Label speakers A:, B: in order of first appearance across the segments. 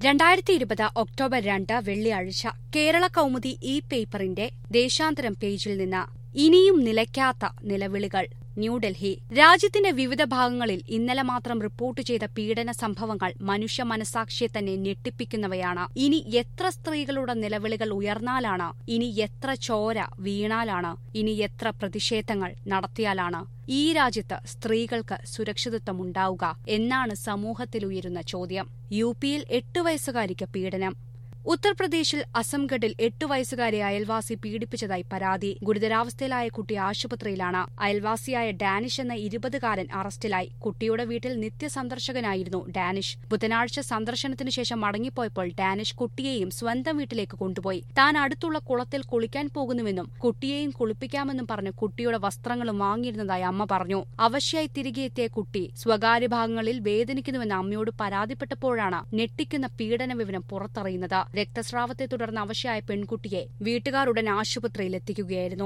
A: 2020 October 2 വെള്ളിയാഴ്ച കേരള കൗമുദി ഈ പേപ്പറിന്റെ ദേശാന്തരം പേജിൽ നിന്ന് ഇനിയും നിലയ്ക്കാത്ത നിലവിളികൾ. ന്യൂഡൽഹി. രാജ്യത്തിന്റെ വിവിധ ഭാഗങ്ങളിൽ ഇന്നലെ മാത്രം റിപ്പോർട്ട് ചെയ്ത പീഡന സംഭവങ്ങൾ മനുഷ്യ മനസാക്ഷിയെ തന്നെ ഞെട്ടിപ്പിക്കുന്നവയാണ്. ഇനി എത്ര സ്ത്രീകളുടെ നിലവിളികൾ ഉയർന്നാലാണ്, ഇനി എത്ര ചോര വീണാലാണ്, ഇനി എത്ര പ്രതിഷേധങ്ങൾ നടത്തിയാലാണ് ഈ രാജ്യത്ത് സ്ത്രീകൾക്ക് സുരക്ഷിതത്വമുണ്ടാവുക എന്നാണ് സമൂഹത്തിലുയരുന്ന ചോദ്യം. യുപിയിൽ 8 വയസ്സുകാരിക്ക് പീഡനം. ഉത്തർപ്രദേശിൽ അസംഗഡിൽ 8 വയസ്സുകാരെ അയൽവാസി പീഡിപ്പിച്ചതായി പരാതി. ഗുരുതരാവസ്ഥയിലായ കുട്ടി ആശുപത്രിയിലാണ്. അയൽവാസിയായ ഡാനിഷ് എന്ന 20-കാരൻ അറസ്റ്റിലായി. കുട്ടിയുടെ വീട്ടിൽ നിത്യസന്ദർശകനായിരുന്നു ഡാനിഷ്. ബുധനാഴ്ച സന്ദർശനത്തിനു ശേഷം മടങ്ങിപ്പോയപ്പോൾ ഡാനിഷ് കുട്ടിയെയും സ്വന്തം വീട്ടിലേക്ക് കൊണ്ടുപോയി. താൻ അടുത്തുള്ള കുളത്തിൽ കുളിക്കാൻ പോകുന്നുവെന്നും കുട്ടിയെയും കുളിപ്പിക്കാമെന്നും പറഞ്ഞ് കുട്ടിയുടെ വസ്ത്രങ്ങളും വാങ്ങിയിരുന്നതായി അമ്മ പറഞ്ഞു. അവശയായി തിരികെ എത്തിയ കുട്ടി സ്വകാര്യ ഭാഗങ്ങളിൽ വേദനിക്കുന്നുവെന്ന് അമ്മയോട് പരാതിപ്പെട്ടപ്പോഴാണ് ഞെട്ടിക്കുന്ന പീഡന വിവരം പുറത്തറിയുന്നത്. രക്തസ്രാവത്തെ തുടർന്ന് അവശയായ പെൺകുട്ടിയെ വീട്ടുകാർ ഉടൻ ആശുപത്രിയിലെത്തിക്കുകയായിരുന്നു.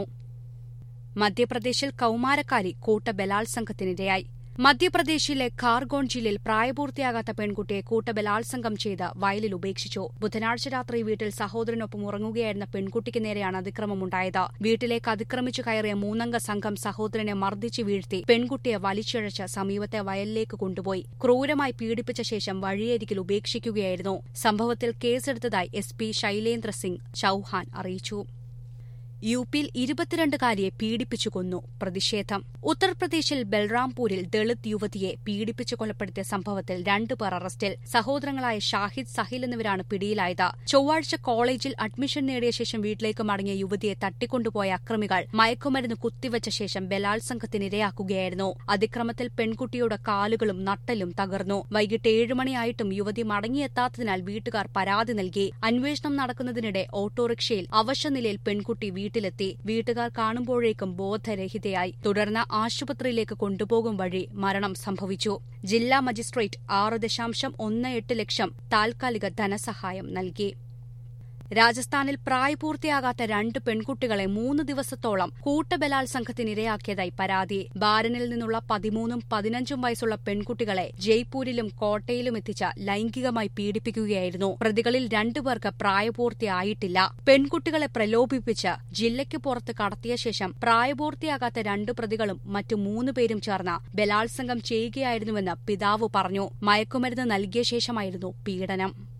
A: മധ്യപ്രദേശിൽ കൌമാരക്കാരി കൂട്ടബലാത്സംഗത്തിനിരയായി. മധ്യപ്രദേശിലെ ഖാർഗോൺ ജില്ലയിൽ പ്രായപൂർത്തിയാകാത്ത പെൺകുട്ടിയെ കൂട്ടബലാത്സംഗം ചെയ്ത് വയലിൽ ഉപേക്ഷിച്ചു. ബുധനാഴ്ച രാത്രി വീട്ടിൽ സഹോദരനൊപ്പം ഉറങ്ങുകയായിരുന്ന പെൺകുട്ടിക്ക് നേരെയാണ് അതിക്രമമുണ്ടായത്. വീട്ടിലേക്ക് അതിക്രമിച്ചു കയറിയ 3-അംഗ സംഘം സഹോദരനെ മർദ്ദിച്ചു വീഴ്ത്തി പെൺകുട്ടിയെ വലിച്ചിഴച്ച് സമീപത്തെ വയലിലേക്ക് കൊണ്ടുപോയി ക്രൂരമായി പീഡിപ്പിച്ച ശേഷം വഴിയരികിൽ ഉപേക്ഷിക്കുകയായിരുന്നു. സംഭവത്തിൽ കേസെടുത്തതായി SP ശൈലേന്ദ്ര സിംഗ് ചൌഹാൻ അറിയിച്ചു. യുപിയിൽ 22-കാരിയെ പീഡിപ്പിച്ചു കൊന്നു. പ്രതിഷേധം. ഉത്തർപ്രദേശിൽ ബൽറാംപൂരിൽ ദളിത് യുവതിയെ പീഡിപ്പിച്ചു കൊലപ്പെടുത്തിയ സംഭവത്തിൽ 2 പേർ അറസ്റ്റിൽ. സഹോദരങ്ങളായ ഷാഹിദ്, സഹിൽ എന്നിവരാണ് പിടിയിലായത്. ചൊവ്വാഴ്ച കോളേജിൽ അഡ്മിഷൻ നേടിയ ശേഷം വീട്ടിലേക്ക് മടങ്ങിയ യുവതിയെ തട്ടിക്കൊണ്ടുപോയ അക്രമികൾ മയക്കുമരുന്ന് കുത്തിവച്ച ശേഷം ബലാത്സംഗത്തിനിരയാക്കുകയായിരുന്നു. അതിക്രമത്തിൽ പെൺകുട്ടിയുടെ കാലുകളും നട്ടലും തകർന്നു. വൈകിട്ട് 7 മണിയായിട്ടും യുവതി മടങ്ങിയെത്താത്തതിനാൽ വീട്ടുകാർ പരാതി നൽകി. അന്വേഷണം നടക്കുന്നതിനിടെ ഓട്ടോറിക്ഷയിൽ അവശനിലയിൽ പെൺകുട്ടി വീട്ടിലെത്തി. വീട്ടുകാർ കാണുമ്പോഴേക്കും ബോധരഹിതയായി. തുടർന്ന് ആശുപത്രിയിലേക്ക് കൊണ്ടുപോകും വഴി മരണം സംഭവിച്ചു. ജില്ലാ മജിസ്ട്രേറ്റ് 6.18 ലക്ഷം താൽക്കാലിക ധനസഹായം നൽകി. രാജസ്ഥാനിൽ പ്രായപൂർത്തിയാകാത്ത 2 പെൺകുട്ടികളെ 3 ദിവസത്തോളം കൂട്ടബലാത്സംഗത്തിനിരയാക്കിയതായി പരാതി. ബാരനിൽ നിന്നുള്ള 13ഉം 15ഉം വയസ്സുള്ള പെൺകുട്ടികളെ ജയ്പൂരിലും കോട്ടയിലും എത്തിച്ച് ലൈംഗികമായി പീഡിപ്പിക്കുകയായിരുന്നു. പ്രതികളിൽ 2 പേർക്ക് പ്രായപൂർത്തിയായിട്ടില്ല. പെൺകുട്ടികളെ പ്രലോഭിപ്പിച്ച് ജില്ലയ്ക്ക് പുറത്ത് കടത്തിയ ശേഷം പ്രായപൂർത്തിയാകാത്ത 2 പ്രതികളും മറ്റു 3 പേരും ചേർന്ന് ബലാത്സംഗം ചെയ്യുകയായിരുന്നുവെന്ന് പിതാവ് പറഞ്ഞു. മയക്കുമരുന്ന് നൽകിയ ശേഷമായിരുന്നു പീഡനം.